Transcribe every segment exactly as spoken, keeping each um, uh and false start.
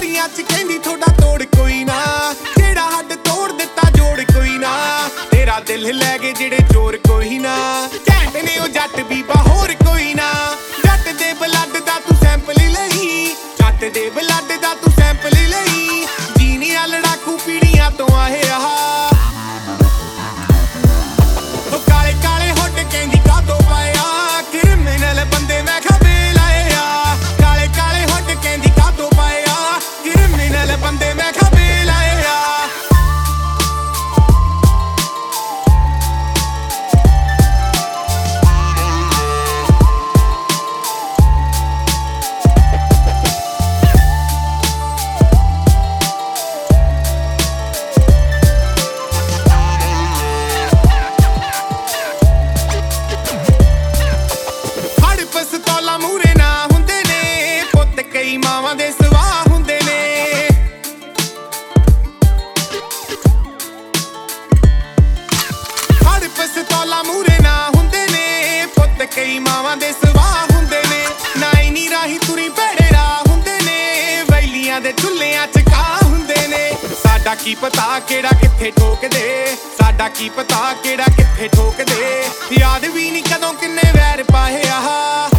ਯਾਰੀਆਂ ਚ ਕਹਿੰਦੀ ਥੋੜਾ ਤੋੜ ਕੋਈ ਨਾ, ਜਿਹੜਾ ਹੱਡ ਤੋੜ ਦਿੱਤਾ ਜੋੜ ਕੋਈ ਨਾ, ਤੇਰਾ ਦਿਲ ਲੈ ਗਏ ਜਿਹੜੇ ਚੋਰ ਕੋਈ ਨਾ, ਘੈਂਟ ਨੇ ਉਹ ਜੱਟ ਬੀਬਾ ਹੋਰ ਕੋਈ ਨਾ। ਜੱਟ ਦੇ ਬਲੱਡ ਦਾ ਤੂੰ ਸੈਂਪਲ ਲਈ, ਜੱਟ ਦੇ ਬਲੱਡ ਦਾ ਤੂੰ ਸੈਂਪਲ ਲਈ, ਜੀਨੀਆਂ ਲੜਾਕੂ ਪੀੜੀਆਂ ਤੋਂ ਆਏ ਆ। ਉਹ ਕਾਲੇ ਕਾਲੇ ਹੁੱਡ ਕਹਿੰਦੀ ਕਾਹਤੋਂ ਪਾਇਆ, ਕ੍ਰਿਮੀਨਲ ਬੰਦੇ ਮੈਂ ਖਬੇ ਲਾਏ ਆ। ਕਾਲੇ ਕਾਲੇ ਹੁੱਡ ਕਹਿੰਦੀ ਕਾਹਤੋਂ ਪਾਇਆ, ਕ੍ਰਿਮੀਨਲ ਬੰਦੇ ਮੈਂ ਖਬੇ ਲਾਏ ਆ। ਪਿਸਤੌਲਾਂ ਮੂਹਰੇ ਨਾ ਹੁੰਦੇ ਨੇ, ਪੁੱਤ ਕਈ ਮਾਵਾਂ ਦੇ ਸਵਾਹ ਹੁੰਦੇ ਨੇ। ਹਰ ਪਿਸਤੌਲਾਂ ਮੂਹਰੇ ਨਾ ਹੁੰਦੇ ਨੇ, ਪੁੱਤ ਕਈ ਮਾਵਾਂ ਦੇ ਸਵਾਹ ਹੁੰਦੇ ਨੇ। ਨਾਈ ਨੀ ਰਾਹੀਂ ਤੁਰੀ ਭੈੜੇ ਰਾਹ ਹੁੰਦੇ ਨੇ, ਵੈਲੀਆਂ ਦੇ ਚੁੱਲ੍ਹਿਆਂ ਚ ਕਾਹ ਹੁੰਦੇ ਨੇ। ਸਾਡਾ ਕੀ ਪਤਾ ਕਿਹੜਾ ਕਿੱਥੇ ਠੋਕਦੇ, ਸਾਡਾ ਕੀ ਪਤਾ ਕਿਹੜਾ ਕਿੱਥੇ ਠੋਕਦੇ, ਯਾਦ ਵੀ ਨੀ ਕਦੋਂ ਕਿੰਨੇ ਵੈਰ ਪਾਏ ਆ।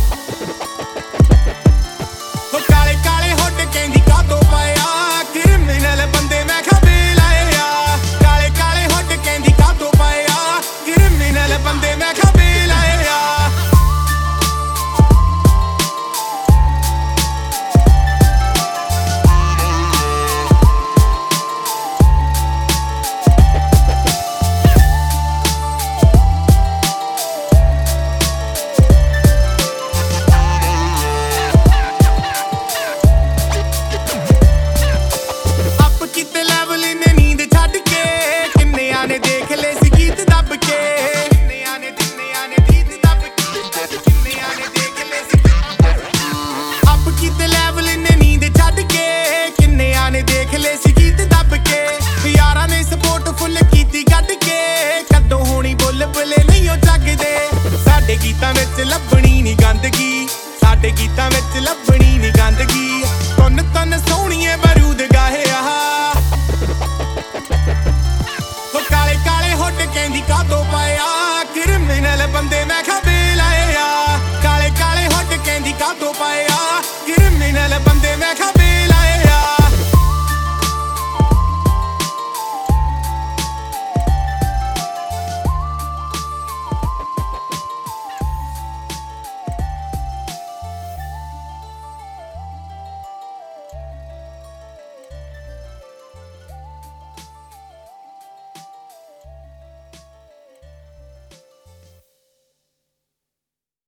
ਉਹ ਕਾਲੇ ਕਾਲੇ ਹੁੱਡ ਕਹਿੰਦੀ ਕਾਹਤੋਂ ਪਾਇਆ, ਕ੍ਰਿਮੀਨਲ ਬੰਦੇ ਮੈਂ ਖਬੇ ਲਾਏ ਆ। ਕਾਲੇ ਕਾਲੇ ਹੁੱਡ ਕਹਿੰਦੀ ਕਾਹਤੋਂ ਪਾਇਆ, ਕ੍ਰਿਮੀਨਲ ਬੰਦੇ ਮੈਂ ਖਬੇ ਲਾਏ ਆ। ਕਿਤੇ ਲੈਵਲ ਨੇ ਨੀਂਦ ਛੱਡ ਕੇ, ਕਿੰਨਿਆਂ ਨੇ ਦੇਖ ਲਏ ਸੀ ਗੀਤ ਦੱਬ ਕੇ। ਕਿੰਨਿਆਂ ਨੇ ਕਿੰਨਿਆਂ ਨੇ ਗੀਤ ਦੱਬ ਕੇ, ਕਿੰਨਿਆਂ ਨੇ ਦੇਖ ਲਏ ਸੀ। ਅੱਪ ਕਿਤੇ ਲੈਵਲ ਨੇ ਨੀਂਦ ਛੱਡ ਕੇ, ਕਿੰਨਿਆਂ ਨੇ ਦੇਖ ਲਏ ਸੀ ਗੀਤ ਦੱਬ ਕੇ। ਯਾਰਾਂ ਨੇ ਸਪੋਰਟ ਫੁੱਲ ਕੀਤੀ ਕੱਢ ਕੇ, ਕਦੋਂ ਹੋਣੀ ਬੁੱਲ ਬੁਲੇ ਨਹੀਂ ਉਹ ਜੱਗਦੇ। ਸਾਡੇ ਗੀਤਾਂ ਵਿੱਚ ਲੱਭਣੀ ਨੀ ਗੰਦਗੀ, ਸਾਡੇ ਗੀਤਾਂ ਵਿੱਚ ਲੱਭਣੀ ਨੀ ਗੰਦਗੀ। ਤੁੰਨ ਤੁੰਨ